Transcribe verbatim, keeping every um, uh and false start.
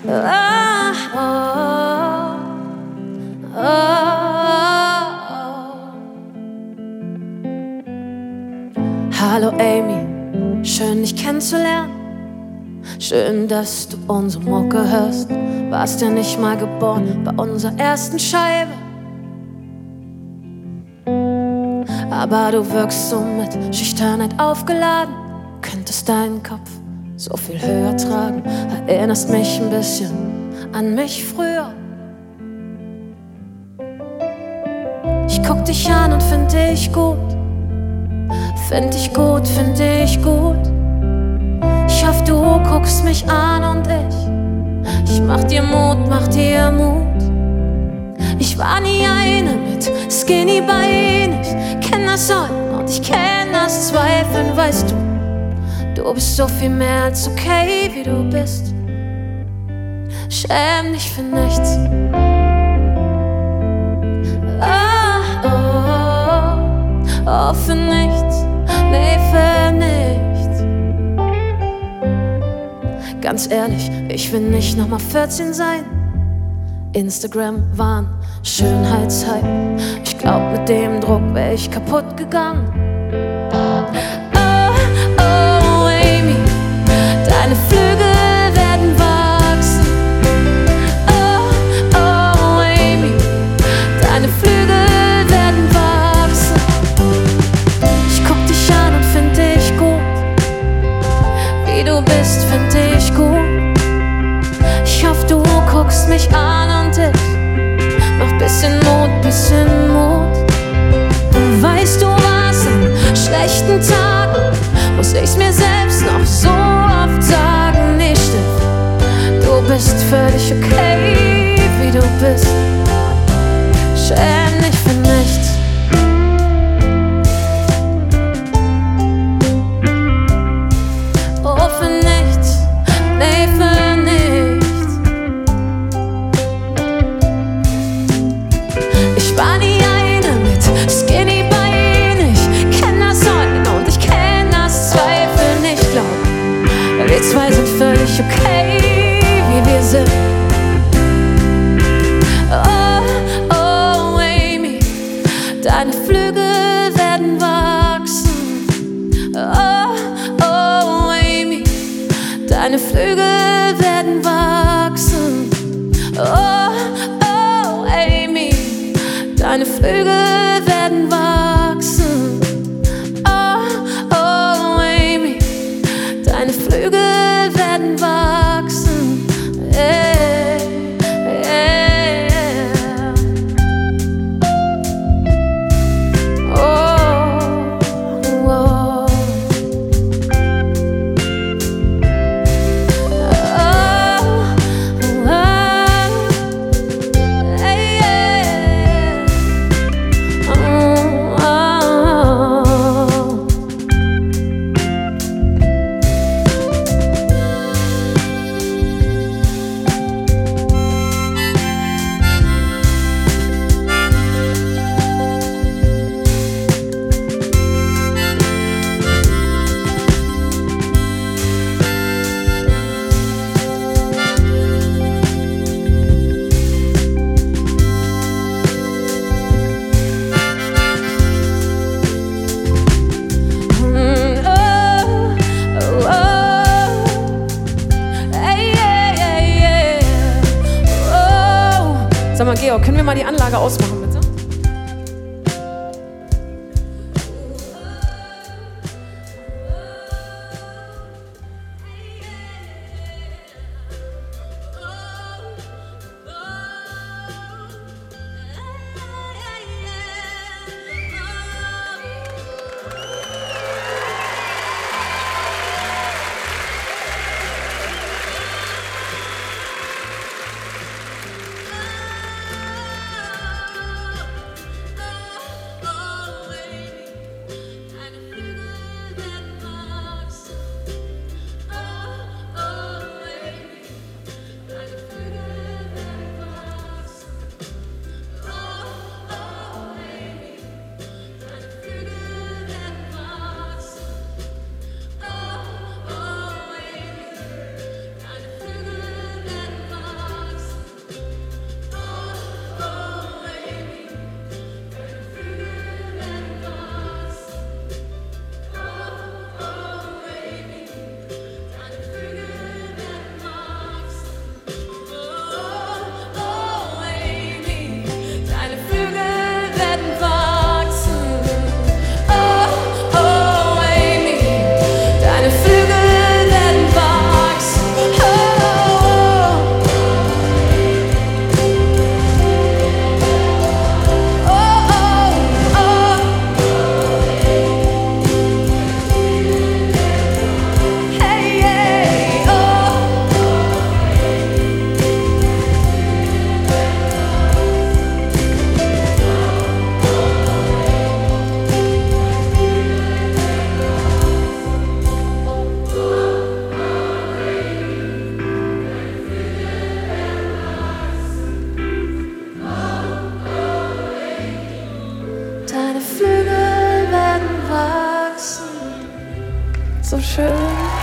Ah, oh, oh, oh. Hallo Amy, schön dich kennenzulernen. Schön, dass du unsere Mucke hörst. Warst ja nicht mal geboren bei unserer ersten Scheibe. Aber du wirkst so mit Schüchternheit aufgeladen. Könntest deinen Kopf so viel höher tragen. Erinnerst mich ein bisschen an mich früher. Ich guck dich an und find dich gut. Find dich gut, find dich gut. Ich hoffe, du guckst mich an und ich Ich mach dir Mut, mach dir Mut. Ich war nie eine mit Skinny Beinen. Ich kenn das Sollen und ich kenn das Zweifeln, weißt du. Du bist so viel mehr als okay, wie du bist. Schäm dich für nichts. Ah, oh, oh, für nichts, nee, für nichts. Ganz ehrlich, ich will nicht nochmal vierzehn sein. Instagram war ein Schönheitshype. Ich glaub, mit dem Druck wär ich kaputt gegangen. Oh, oh, Amy, deine Flügel werden wachsen. Oh, oh, Amy, deine Flügel werden wachsen. Ich guck dich an und find dich gut. Wie du bist, find ich gut. Ich hoffe, du guckst mich an und ich mach bisschen Mut, bisschen Mut. Weißt du was, an schlechten Tagen muss ich's mir selbst noch so oft sagen. Nee, Stift, du bist völlig okay, wie du bist. Schäm dich für nichts. Oh, für nichts, nee, für nichts. Ich war nie eine mit Skinny Beinen. Ich kenn das Sollen und ich kenn das Zweifeln. Ich glaub, wir zwei sind völlig okay, wie wir sind. Oh, oh, Amy, deine Flügel werden wachsen. Oh, oh, Amy, deine Flügel werden wachsen. Oh, oh, Amy, deine Flügel werden wachsen. Oh, oh, Amy, deine Flügel werden wachsen. Yeah, yeah. Oh, oh. Sag mal, Georg, können wir mal die Anlage ausmachen, bitte? schön.